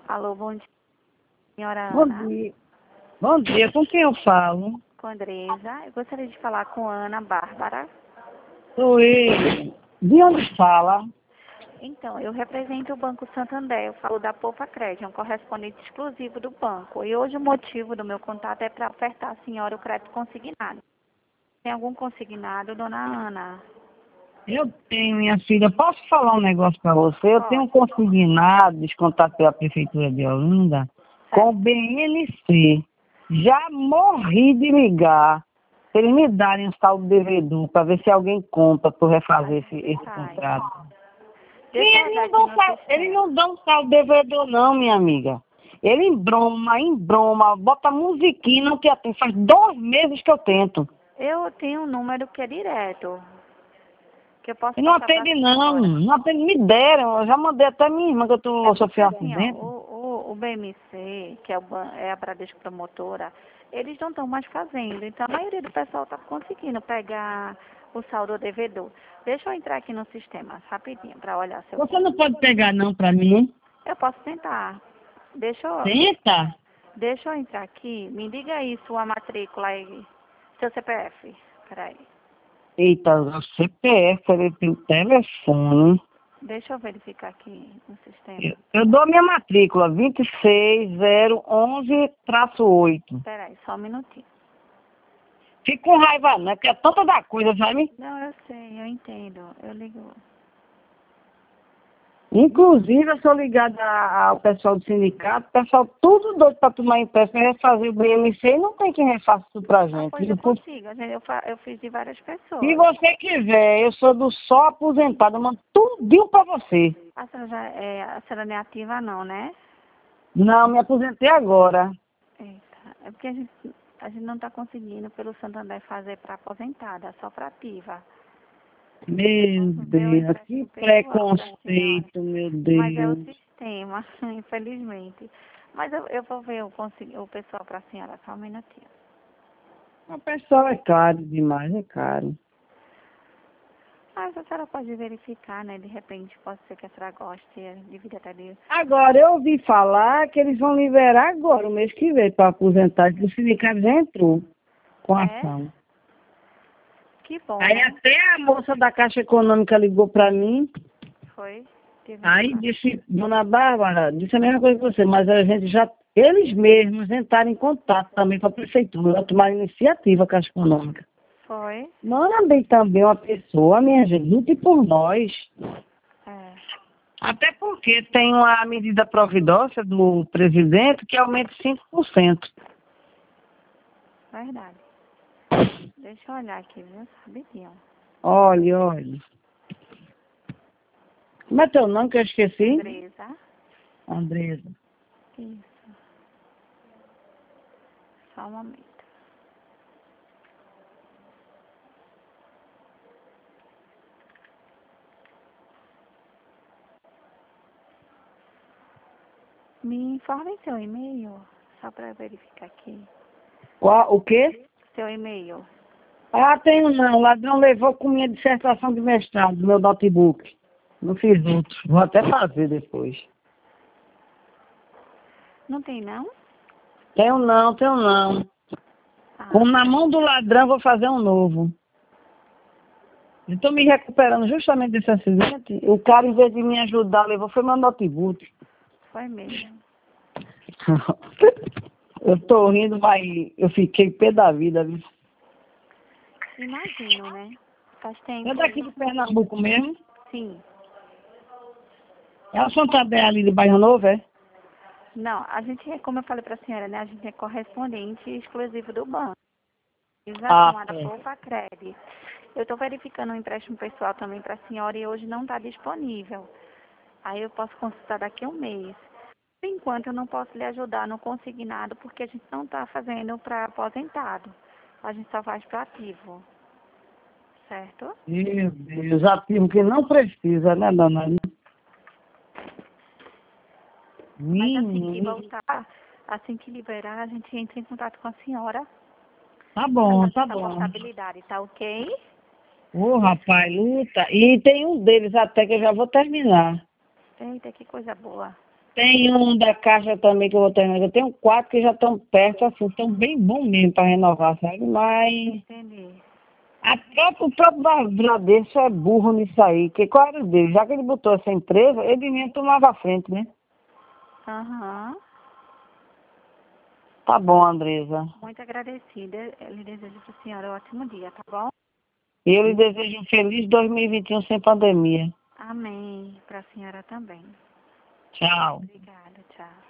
Alô, bom dia, senhora Bom Ana. dia. Bom dia, com quem eu falo? Com Andresa. Eu gostaria de falar com a Ana Bárbara. Sou eu. De onde fala? Então, eu represento o Banco Santander. Eu falo da Poupa Crédito, um correspondente exclusivo do banco. E hoje o motivo do meu contato é para ofertar à senhora o crédito consignado. Tem algum consignado, dona Ana? Eu tenho, minha filha. Posso falar um negócio para você? Eu tenho um Pode. consignado, descontado pela Prefeitura de Olinda, com o Certo. BNC. Já morri de ligar. Se eles me darem um saldo devedor para ver se alguém compra para refazer esse Sai. contrato. Sim, Deixa eu olhar aqui no eles sistema. não dão saldo devedor não, minha amiga. Ele embroma, bota musiquinha, não te atende. Faz 2 meses que eu tento. Eu tenho um número que é direto, que eu posso E não passar para a atende senhora. não atende, me deram. Eu já mandei até minha irmã que eu É tô porque sofrendo um assim, ó, acidente. o BMC, que é, é a Bradesco Promotora, eles não estão mais fazendo. Então a maioria do pessoal está conseguindo pegar o saldo devedor. Deixa eu entrar aqui no sistema rapidinho para olhar seu Você ponto. não pode pegar não pra mim? Eu posso tentar. Tenta. Deixa eu entrar aqui. Me diga aí sua matrícula aí, seu CPF. Peraí. Eita, o CPF, ele tem o telefone. Deixa eu verificar aqui no Eu, sistema. eu dou a minha matrícula, 26011-8. Peraí, só um minutinho. Fico com raiva não, é porque é tanta da coisa, sabe? Não, eu sei, eu entendo. Eu ligo. Inclusive, eu sou ligada ao pessoal do sindicato, o pessoal tudo doido para tomar empréstimo, refazer o BMC e não tem quem refaça tudo pra Ah, gente. pois eu consigo. Eu fiz de várias Se pessoas. você quiser, eu sou do só aposentado, eu mando tudinho pra você. A senhora, a senhora não é ativa não, né? Não, me aposentei agora. Eita, é porque a gente não está conseguindo pelo Santander fazer para aposentada, só para ativa. Eu Meu posso ver o Deus, que empréstimo pessoal para a senhora. preconceito, meu Mas é o Deus. sistema, infelizmente. Mas eu vou ver o pessoal para a senhora, só um minutinho. O pessoal é caro demais, é caro. Mas a senhora pode verificar, né? De repente, pode ser que a senhora goste, devido até de... Agora, eu ouvi falar que eles vão liberar agora, o mês que vem, para aposentar, que o sindicato já entrou com a É? ação. Que bom, Aí né? até a moça da Caixa Econômica ligou para mim, Foi. Tive um aí negócio. disse, dona Bárbara, disse a mesma coisa que você, mas a gente já, eles mesmos entraram em contato também com a prefeitura, tomaram iniciativa a Caixa Econômica. Foi. Mandem também uma pessoa, minha gente, lute por nós. É. Até porque tem uma medida providência do presidente que aumenta 5%. Verdade. Deixa eu olhar aqui, viu? Rapidinho. Olha. Como é teu nome que eu esqueci? Andresa. Andresa. Isso. Só um momento. Me informe seu e-mail, só para verificar aqui. Qual, o quê? Seu e-mail. Ah, tenho não. O ladrão levou com minha dissertação de mestrado, do meu notebook. Não fiz outro. Vou até fazer depois. Não tem, não? Tenho não. Ah, Como na mão do ladrão, vou fazer um novo. Estou me recuperando justamente desse acidente. O cara, em vez de me ajudar, levou foi meu notebook. foi mesmo. Eu tô rindo, mas eu fiquei pé da vida, viu? Imagino, né? Faz tempo. É daqui de Pernambuco mesmo. Sim. É a Santander ali de Bairro Novo, é? Não, a gente, como eu falei para a senhora, né? A gente é correspondente exclusivo do banco. Ah, Chamada é. Poupa Crédito. Eu estou verificando um empréstimo pessoal também para a senhora e hoje não está disponível. Aí eu posso consultar daqui a um mês. Por enquanto eu não posso lhe ajudar no consignado porque a gente não está fazendo para aposentado. A gente só faz para ativo. Certo? Meu Deus, ativo que não precisa, né, dona? Mas assim que Menino. voltar, assim que liberar, a gente entra em contato com a senhora Tá para bom, fazer tá essa bom. portabilidade, tá ok? Ô, rapaz, luta. E tem um deles até que eu já vou terminar. Eita, que coisa boa. Tem um da Caixa também que eu vou terminar. Eu tenho 4 que já estão perto, assim, estão bem bom mesmo para renovar, sabe? Mas Entendi. o próprio Bradesco é burro nisso aí. Que qual era o dele? Já que ele botou essa empresa, ele mesmo tomava a frente, né? Aham. Tá bom, Andresa. Muito agradecida. Eu lhe desejo para a senhora um ótimo dia, tá bom? E eu lhe desejo um feliz 2021 sem pandemia. Amém. Para a senhora também. Tchau. Obrigada, tchau.